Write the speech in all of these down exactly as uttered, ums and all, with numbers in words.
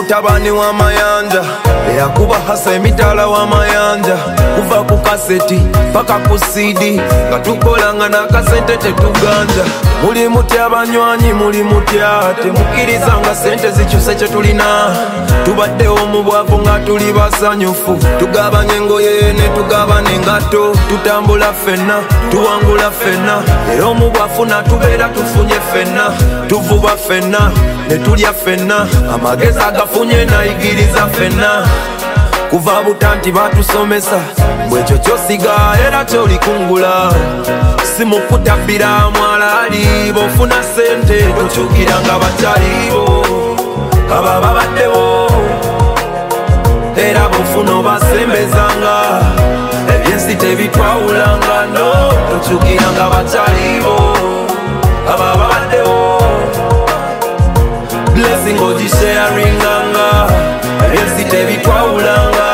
mutabani w'amayanja eyakuba hasa emitala w'amayanja kuva ku kaseti paka ku sidi nga tukolanga n'akasente tetuganja. Muli mutya abanywanyi muli mutya temukkiriza nga sente zikyuse kye tulina. Tubaddewo mu bwavu nga tuli basanyufu tugabanye engoye ne tugabana engatto tutambula ffenna tuwangula ffenna era omu bwafuna tubeera tufunye ffenna tuvuba ffenna ne tulya ffenna amagezi agafunye nayigiriza ffenna. Kuva butanti batusomesa bwekyo kyosiga era kyolikungula simukutabbira mwalaali bofuna sente tokyukira nga bakyalibo aba babaddewo era bofuna obasembezanga ebyensi tebitwawulanga no tokyukira nga bakyalibo aba babaddewo blessing ogisharinganga ebyensi tebitwawulanga.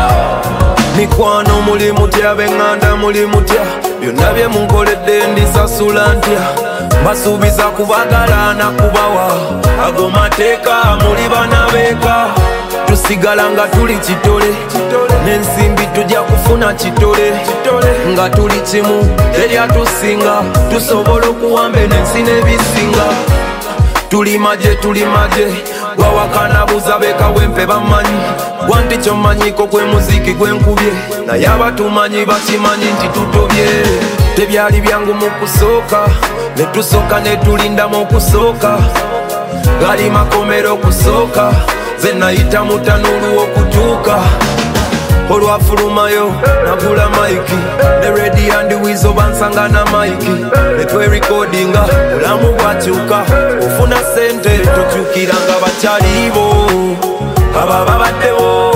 Mikwano muli mutya benganda muli mutya byonna bye munkoledde ndisasula ntya mbasuubiza kubagala nakubawa ago mateeka muli bana beeka tusigala nga tuli kitole n'ensimbi tujja kufuna kitole nga tuli kimu teryatusinga tusobola okuwamba n'ensi n'ebisinga. Tuli maje tuli maje gwawakana buza beka wempe bamanyi gwanti kyomanyiko gwe muziki gwenkubye naye abatumanyi bakimanyi nti tutobye. Tebyali byangu mu kusooka ne tusooka ne tulindamu okusooka gali makomero okusooka ze nayita mutanulu okutuuka. Olwafulumayo nagula maiki ne redi andi wizo bansanga na maiki ne twerekodinga bulamu bwakyuka ofuna sente tokyukira nga bakyalibo aba babaddewo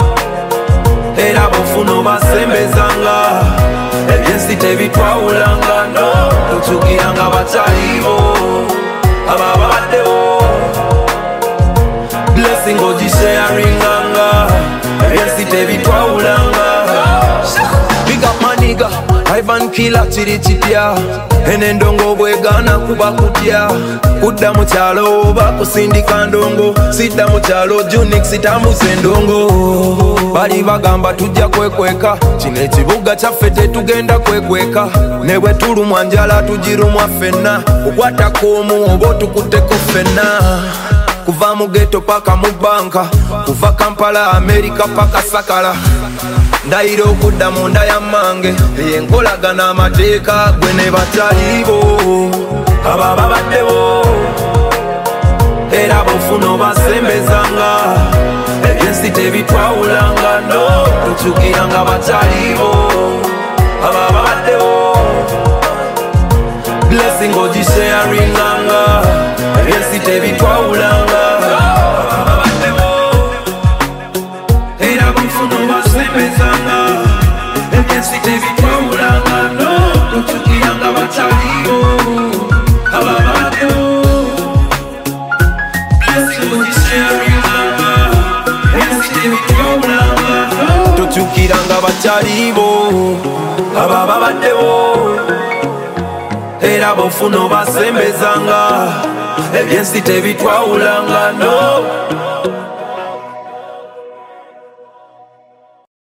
era bofuna obasembezanga ebyensi tebitwawulanga no tokyukira nga bakyalibo aba babaddewo blessing ogisharinganga ebyensi tebitwawulanga. Big up maniga Ivan Killer kiri kitya enendongo bwegana kuba kutya kudda mu kyalo oba kusindika ndongo sidda mu kyalo Junix sitambuza endongo. Bali bagamba tujja kwekweka kino ekibuga kyaffe tetugenda kwekweka ne bwe tulumwa njala tugirumwa ffenna okwatako omu oba otukutteko ffenna. Kuva mu ghetto paka mu banka kuva Kampala America paka Sakala ndayira okudda mu nda ya mmange yenkolagana amateeka gwe ne bakyalibo aba babaddewo era bofuna obasembezanga ebyensi tebitwawulanga no tokyukira nga bakyalibo aba babaddewo blessing ogisharinganga ebyensi tebitwawulanga. Era bofuna obasembezanga ebyensi tebitwawulanga no tokyukira nga bakyalibo aba babaddewo blessing ogisharinganga ebyensi tebitwawulanga tokyukira nga bakyalibo aba babaddewo era bofuna obasembezanga ebyensi tebitwawulanga no